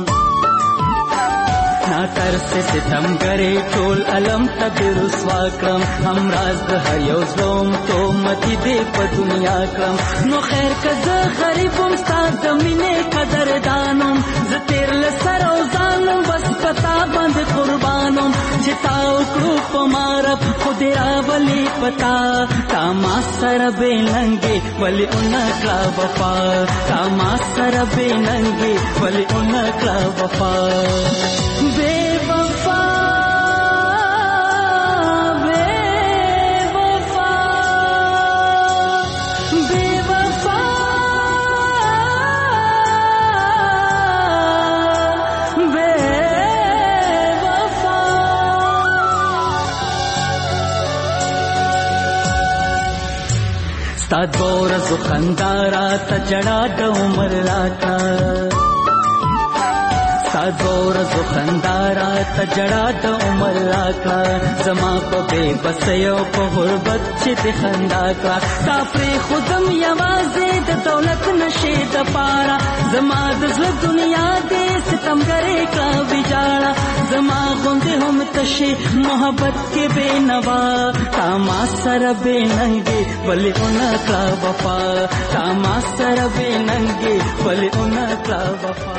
نا ترس ستم گرے ټول علم ته دې رسوا کړم هم راز د هر یو ظلم تو متی دې په دنیا کړم نو خیر که زه غریبم ستا د مینې قدردانم زه تېر له سر او ځانم بس پتا باندې قربانم چې تا وکړو په ما رب خو دې راولي پتا تا ما سره بې ننګې ولې ونه کړه وفا تا ما سره بې ننګې ولې ونه کړه وفا بې وفا بې وفا بې وفا بې وفا ستا دو ورځو خندا راته ژړا د عمر راکړه ستا دو ورځو خندا راته ژړا د عمر راکړه زما په بې بسۍ او په غربت چې دې خندا کړه تا پرېښودم یوازې د دولت نشې دپاره زما د زړه دنیا دې ستمګرې کړه ویجاړه زما غوندې هم تشې محبت کې بې نوا تا ما سره بې ننګې ولې ونه کړه وفا تا ما سره بې ننګې ولې ونه کړه وفا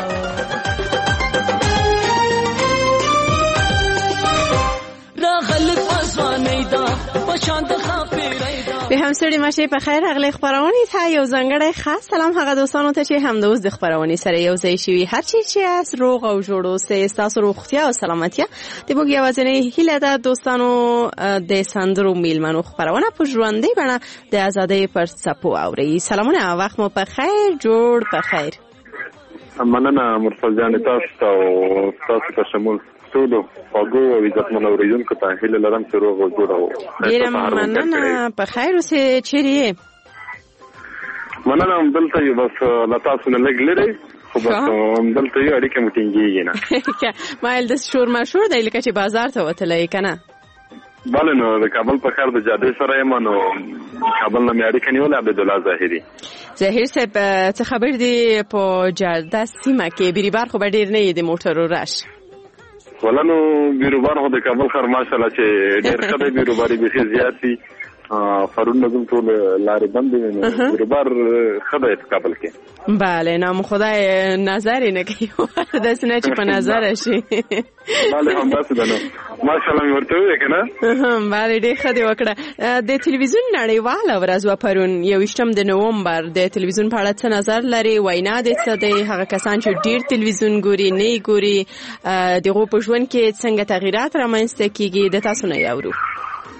به همسری ماشه په خیر اغلی خبرونی ته یو ځانګړی خاص سلام هغه دوستانو ته چې هم د اوس د خبرونی سره یو ځای شوي هر چی چې از روغ او جوړ اوسئ ستاسو روغتیا او سلامتیا د موږ یوازینۍ هیله ده دوستانو د سندرو میلمنو خبرونه په ژوندۍ بڼه د ازادۍ پر څپو اورئ سلامونه وخت مو په خیر جوړ په خیر مننه مرسل جان تاسو ته او تاسو ته شمول ټولو خوږو او عزتمنو اوریدونکو ته هیله لرم چې روغ او جوړ او ډېره مننه په خیر اوسئ چیرې یې مننه همدلته یو بس له تاسو نه لږ لرې خو بس همدلته یو اړیکې مو ټینګېږي نه ما ویل د شور مشهور دی لکه چې بازار ته وتلی که نه بله نو د کابل په ښار د جادې سره یم نو کابل نه مې اړیکه نیولې عبدالله ظاهري ظاهر صاحب څه خبر دی په جاده سیمه کې بیریبار خو به ډېر نه یې د موټرو رش ولا نو بیروبار خو د کابل ښار ماشاءالله چې ډېر ښه دی بیروباري بیخي زیات دي فرونه کوم ټول لارې بندې وي بیروبار ښه دی په کابل کې بله نام خدای نظر یې نه کوي داسې نه چې په نظره شي بله همداسې ده نو ماشاءالله مې ورته وویل که نه بله ډېر ښه دې وکړه د تلویزیون نړیواله ورځ وه پرون یوویشتم د نومبر د تلویزیون په اړه څه نظر لري وینا دې څه دی هغه کسان چې ډېر تلویزیون ګوري نه یې ګوري د هغو په ژوند کې څنګه تغیرات رامنځته کېږي د تاسو نه یې اورو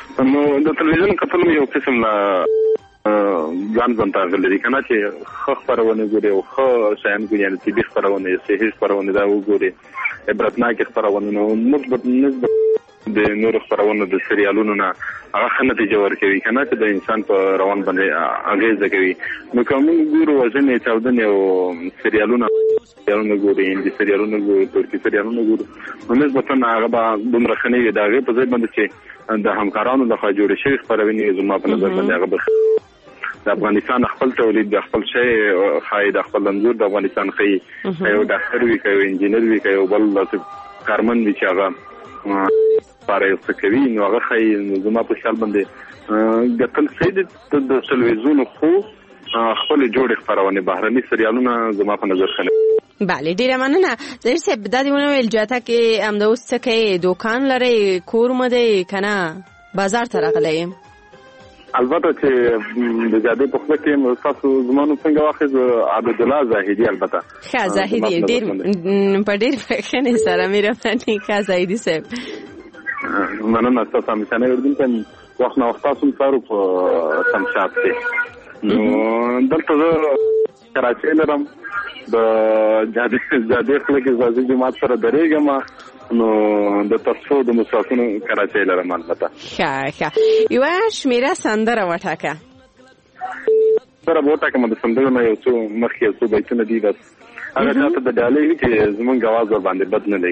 نو د تلویزیون کتل یو قسم لا ځان ځان ته غلري کنه چې خو خبرونه ګوري او خو شاین ګوري یعنی طبي خبرونه صحیح خبرونه دا وګوري عبرتناک خبرونه نو مثبت نسبت د نور خبرونه د سریالونو نه هغه ښه نتیجه ورکوي کنه چې د انسان په روان باندې اغیزه کوي. نو کوم ګورو وژنې چاودنې او سریالونه سریالونه ګوري هندي سریالونه ګوري ترکي سریالونه ګوري نو نسبتا هغه به دومره ښه نه وي د هغې په ځای باندې چې د همکارانو لخوا جوړې شوي خپرونې زما په نظر باندې هغه د افغانستان خپل تولید د خپل شی خای د خپل انځور د افغانستان خي یو ډاکټر وی کوي انجینر وی کوي بل کارمن وی چې هغه پاره څه کوي نو هغه خي زما په خیال باندې د تل سید د تلویزیون خو خپل جوړ خبرونه بهرني سریالونه زما په نظر خنه. بله ډیره مننه. زه سه بدادي ونه ویل جاته کې ام د اوس څه کې دکان لري کور مده کنه بازار ته راغلی البته چې د جاده په خله کې تاسو زمونږ څنګه واخې عبد الله زاهدی البته ښه زاهدی ډیر په ډیر فخر سره مې رافنی ښه زاهدی صاحب مننه تاسو هم څنګه وردین ته وخت نو تاسو تاسو په سمشات کې نو دلته زه کراچۍ لرم د جاده جاده خله کې زاهدی جماعت سره درېږم نو د تاسو د مسافرونو کراچۍ لرم البته. ښه ښه یو شمیره سندره وټاکه سره وټاکه مده سندره نه یو څو مخکې یو څو بیتونه دي بس هغه تاسو د ډالۍ چې زمونږ आवाज باندې بد نه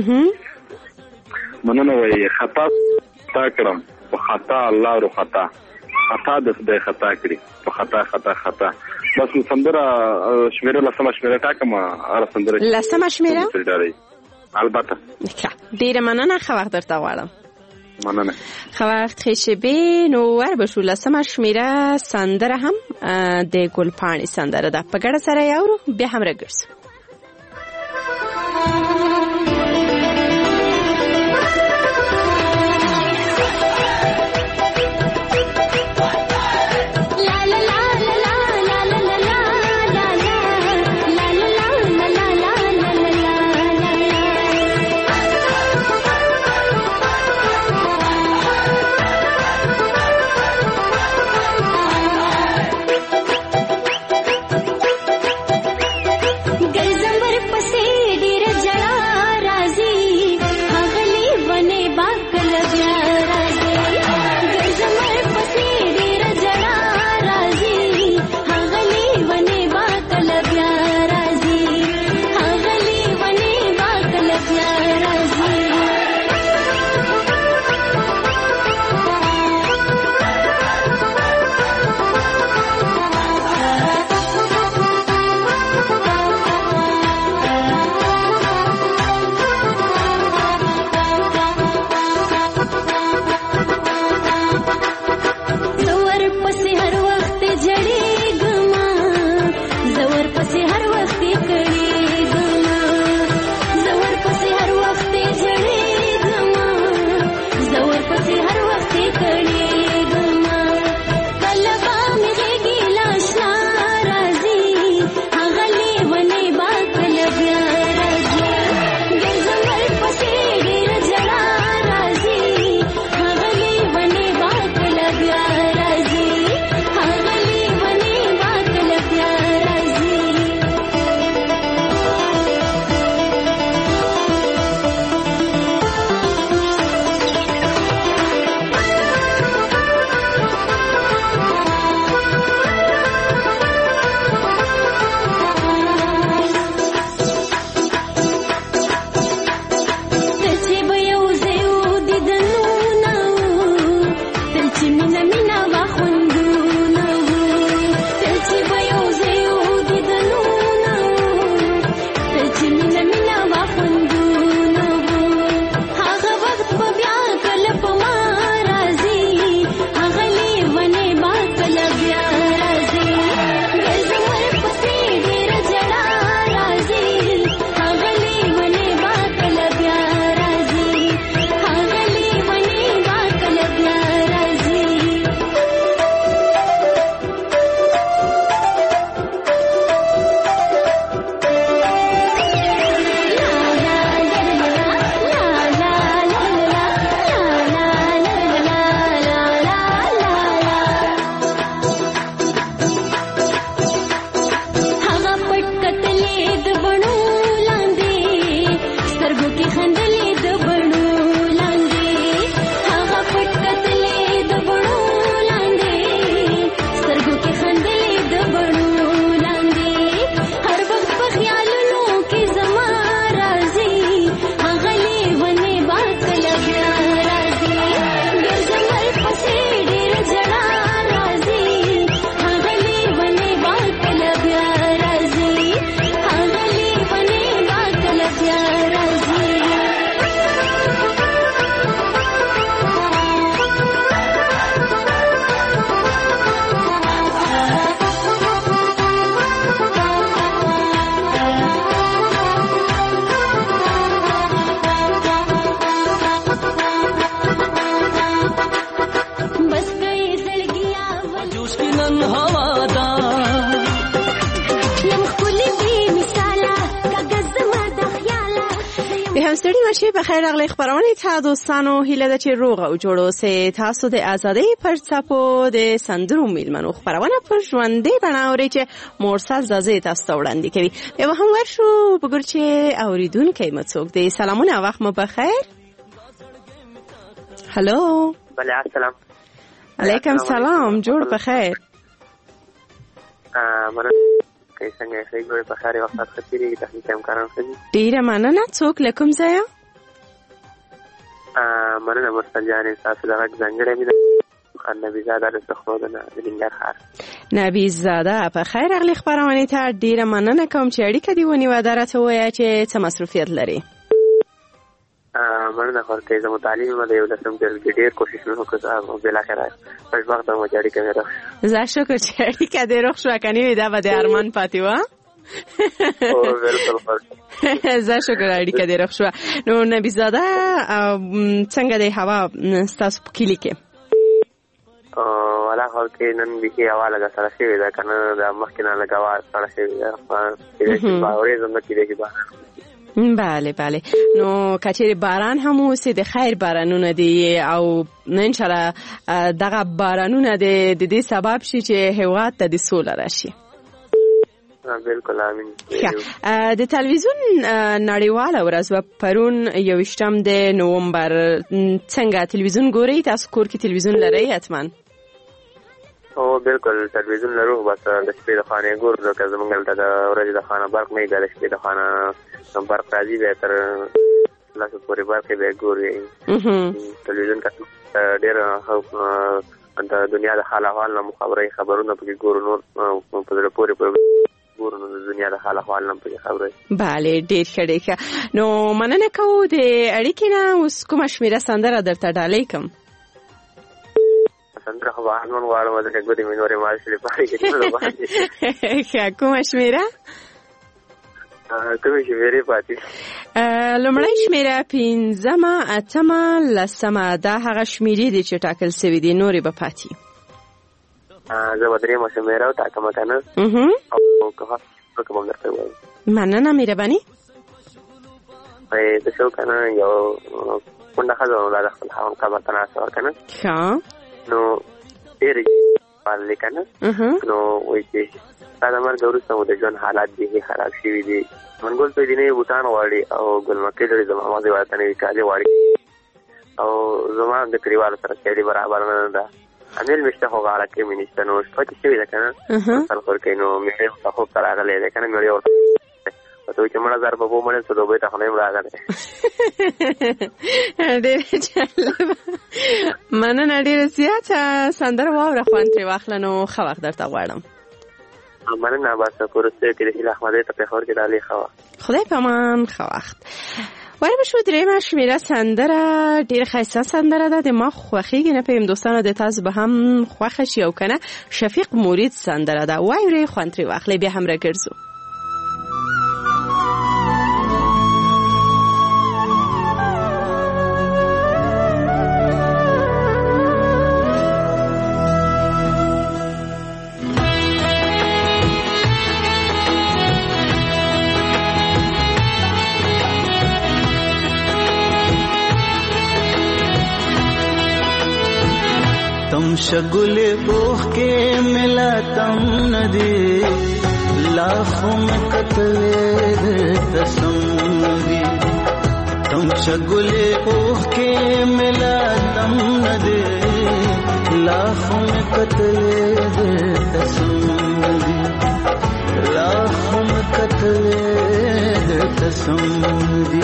لګي مننه وای خطا تا کړم په خطا الله رو خطا خطا د خدای خطا کړی په خطا خطا خطا بس سندره شمیره لسمه شمیره ټاکم اره سندره لسمه شمیره البته ډیره مننه خو وخت درته غواړم. مننه خو وخت خشبه نو ور بشو لسمه شمیره سندره هم د ګلپاڼې سندره ده په ګډه سره یاورو بیا هم راګرځو. ग د همستړي مشي په خیر اغلی خبرونه ته دوستانو هیله ده چې روغ او جوړ اوسئ. تاسو د ازادۍ پر څپو د سندرو میلمنو خبرونه په ژوندۍ بڼه اورئ چې مرسل زازې تاسو ته وړاندې کوي. یو هم ورشو وګورو چې اوریدونکی مو څوک دی. سلامونه، وخت مو بخیر. هلو. بله، السلام علیکم. سلام، جوړ بخیر. مننه. کای څنګه یې؟ جوړ بخیر. وخت خطرې تخنیک امکانات کوي. ډیره مننه. څوک له کوم ځای؟ ا مننه مرسل جان، تاسو دا ځنګړې مې ده نبی زاده له څخه نه د ننګرهار. نبی زاده په خیر اغلی خبرونه ته ډیره مننه کوم چې اړیکه دی ونیو. درته وایي چې څه مصروفیت لري. مننه خورته زمو تعلیم مده یو لسم کې ډیر کوشش وکړ او بل اخره په وخت مو جاری کړو. زه شکر چې اړیکه دې روښ شو کني دا به د ارمان پاتې و. او بالکل زه شکر اړیکه دې روښ شو. نو نبی زاده څنګه دی هوا تاسو په کلی کې؟ او ولا خو کې نن به هوا لګا سره شي دا کنه د مخکنه لګا سره شي دا په باورې زموږ کې دی. بله بله. نو کچېری باران هم اوسې د خیر بارانونه دی او ان شاء الله دغه بارانونه د دې سبب شي چې هیواد ته د سوله راشي. بالکل امين. د تلویزیون نړیواله ورځ و پرون یویشتم د نومبر. څنګه تلویزیون ګورئ؟ تاسو کور کې تلویزیون لرئ حتما؟ او بالکل تلویزیون لرو، بس د شپې د خانه ګور د زمونږ ته د ورځې د خانه برق نه د شپې د خانه برق راځي به تر لاسو پورې برق به ګوري. تلویزیون کا ډېر د دنیا د حال احوال نه خبري خبرونه پکې ګورو، نور په دې پورې پورې ګورو د دنیا د حال احوال نه پکې خبري. bale ډېر ښه دی. نو مننه کوو د اړیکې نه. اوس کومه شمیره سندره درته ډالۍ کوم؟ سندره خو هارمون واړو د ګوري مینورې مال شي پای کې. کومه شمیره؟ کومه شمیره پاتې؟ لومړی شمیره پنځمه، اتمه، لسمه. دا هغه شمیرې دي چې ټاکل شوي دي، نورې به پاتې. زه به درېیمه شمیره وټاکم که نه؟ او که څوک به درته ووایم. مننه، مهرباني. د شو که نه یو کونډه ښځه وه، دا د خپل خاوند قبر ته ناسته وه که نه؟ ښه. نو ډېرې پاللې که نه؟ نو وایي چې دا د مرګ وروسته مو د ژوند حالات بیخي خراب شوي دي. منګل ته یې نوي بوټان غواړي او ګلمکۍ لري، زما مازې ورته نوي کالي غواړي او زما د کلیوالو سره سیالي برابر نه ده. امیل مې شته خو غاړه کې مې نشته. نو شپه چې شوې ده که نه سرخور کوي، نو مېړه ورته خوب ته راغلی دی که نه، مېړه ورته ورته وایي چې مړه زر به ومړې څه دوبۍ ته خو نه یم راغلی. ډېره جالبه. مننه ډېره زیاته. سندره واوره، خوند ترې واخله. نو ښه وخت درته غواړم. مننه. بس کورسته کې د هیله احمدی ته پېښور کې ډالۍ ښه وه. خدای په امان. ښه وخت. وایي به شو درېیمه شمیره سندره ډېره ښایسته سندره ده. د ما خوښېږي، نه پوهېږم دوستانو د تاسو به هم خوښه شي او که نه. شفیق مرید سندره ده. واورئ، خوند ترې واخلئ، بیا هم راګرځو. शगुले बोह के मिला तम नदी लाखों में कतले तसम्मदी. तुम शगुले बोह के मिला तम नदी लाखों में कतले तसम्मदी. लाखों में कतले तसम्मदी.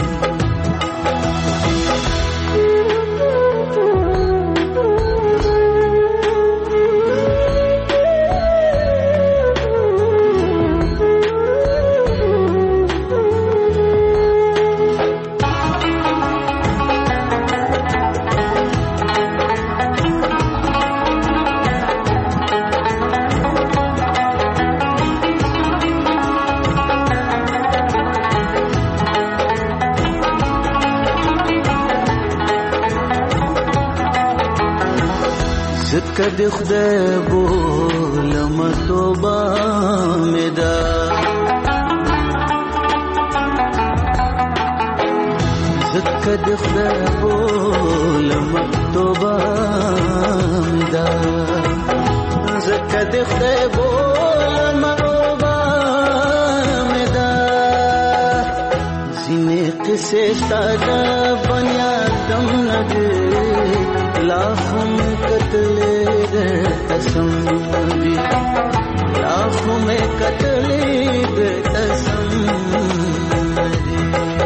کدی خدای بولم توبه مې ده زکه د خدای بولم توبه دا زکه د خدای بولم توبه دا زینې قصې ستاده بنیادم نه دی لاخم کتلې د قسم دی لاخم کتلې د قسم دی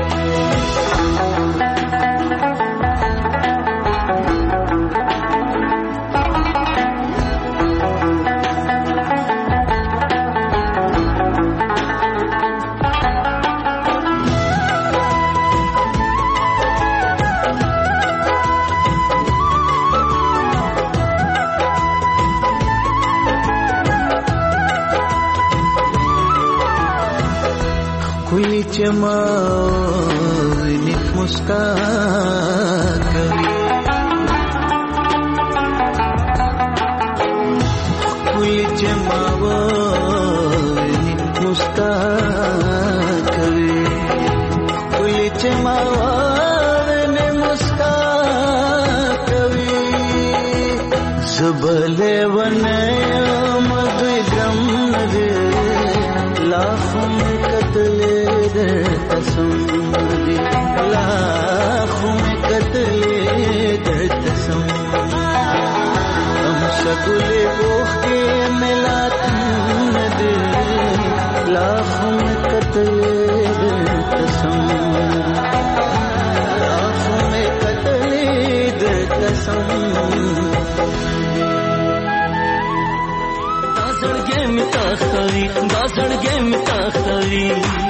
کوئی چماوینی مسکا کوي کوئی چماوینی مسکا کوي کوئی چماوینی مسکا کوي زبله ونه مدوی غم نه لاخم کتلې قسم دی لاخم کتلې قسم هم شګلې وختي ملات دی لاخم کتلې قسم لاخم کتلې قسم زړګې می تاختوي دا زړګې می تاختوي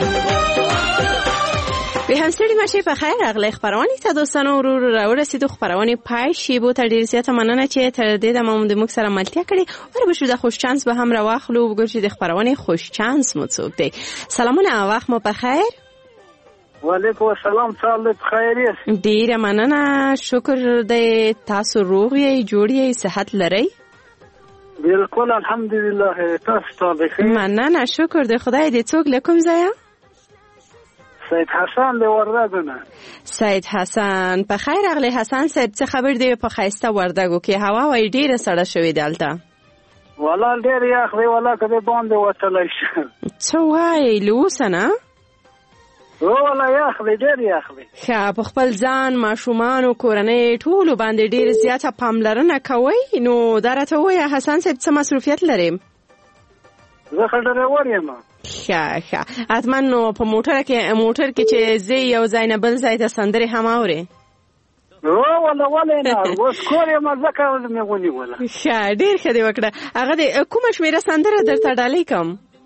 به همسری مشه په خیر اغلی خبرانی تا دوستانو ورو ورو راورسید خبرانی پای شیبو تر ډیر زیاته مننه چې تر دې د مو د موږ سره ملتیا کړي او به شو د خوش چانس به هم راواخلو وګورئ د خبرانی خوش چانس مو څوک دی سلامونه وخت مو په خیر وعلیکم السلام تعالی بخیر ډیر مننه شکر دې تاسو روغ یې جوړ یې صحت لرئ بالکل الحمدلله تاسو ته بخیر مننه شکر دې خدای دې څوک لکم زایا سید حسن له وردګو نه سید حسن په خیر اغلی حسن صاحب څه خبر دی په خایسته وردګو کې هوا وای ډیره سړه شوې دلته ولا ډیر یخ دی ولا کده باندې وتلای شي څه وای لوسنه ولا یخ دی ډیر یخ دی ښه په خپل ځان ماشومان او کورنۍ ټول باندې ډیر زیاته پاملرنه کوي نو درته وای حسن صاحب څه مصروفیت لري زه خلډره یم ښه ښه اتمن نو په موټر کې موټر کې چې زی یو ځای نه بل ځای ته سندري هم اوري او ولا ولا نه اوس کورې مزه مې ونی ولا ښه ډیر ښه دی وکړه هغه د کومه شمیره سندره درته ډالۍ کوم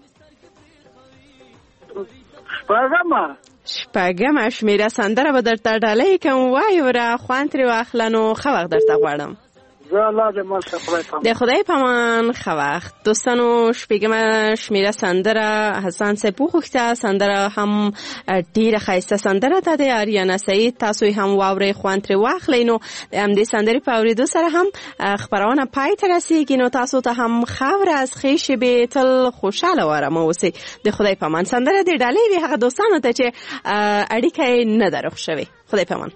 شپږمه شپږمه شمیره سندره به درته ډالۍ کوم وای ورا خوان تر واخلنو خو وخت درته غواړم د خدای پامان خو وخت دوستانو شپږمه شمیره سندره حسن صاحب وغوښته سندره هم ډیره ښایسته سندره ده د آریانا سعید تاسو هم واورئ خوند ترې واخلئ نو هم د سندرې په اورېدو سره هم خپرونه پای ته رسېږي نو تاسو ته هم ښه ورځ ښې شېبې تل خوشحاله او ارامه اوسئ د خدای پامان سندره د ډالۍ د هغه دوستانو ته چې اړیکه یې نه ده روغ شوې خدای پامان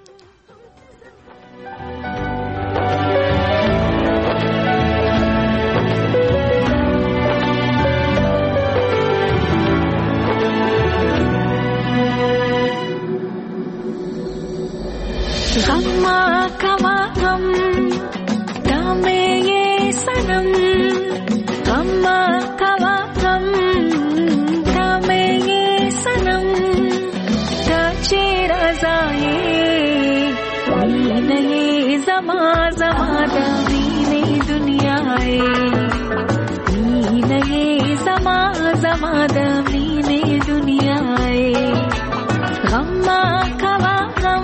غم کوا غم دامے یہ سنم غم کوا غم دامے یہ سنم داچے رضائے مین یہ زما زما دامین دنیا مین یہ زما زما دامین دنیا غم کوا غم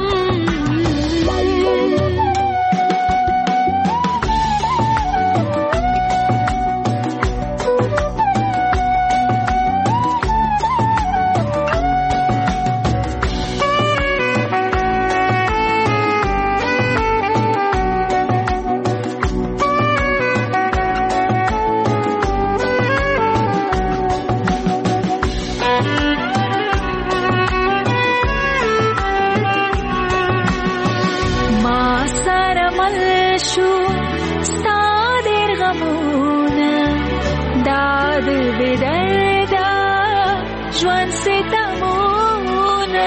مل شو ستا ډېر غمونه دا د بې درده ژوند ستمونه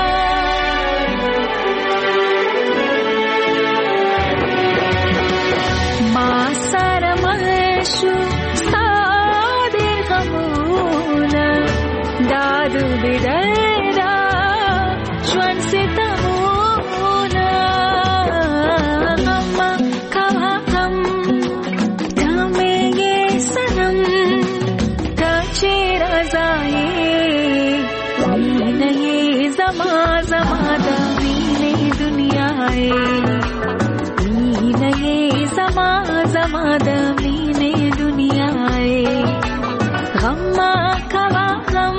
ما سره مل شو ستا ډېر غمونه دا د بې درده ژوند ستمونه غمه کوه غم دا مې یې صنم ته چېرې ځایې مینه یې زما زما د مینې دنیا یې مینه یې زما زما د مینې دنیا یې غمه کوه غم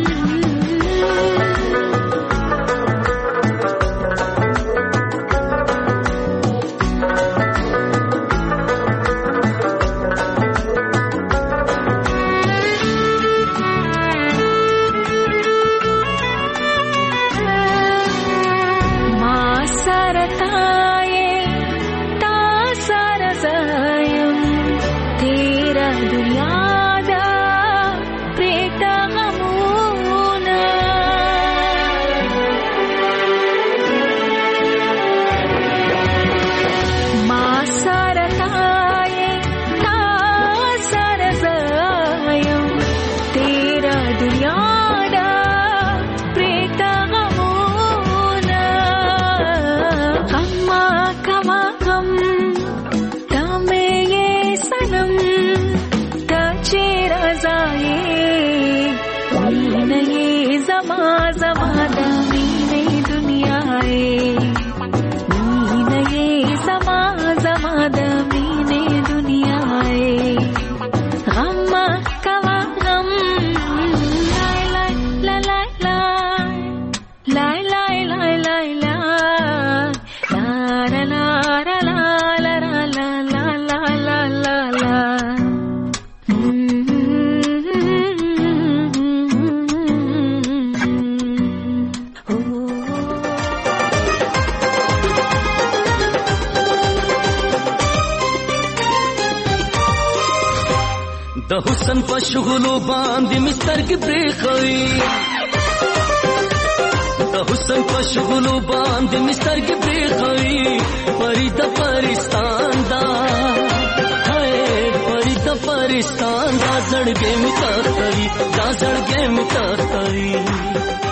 د حسن په شغلو باندې مسترګې پرېښوي د حسن په شغلو باندې مسترګې پرېښوي پری د پرستان دا هاي پری د پرستان دا زړګې مې تختوي دا زړګې مې تختوي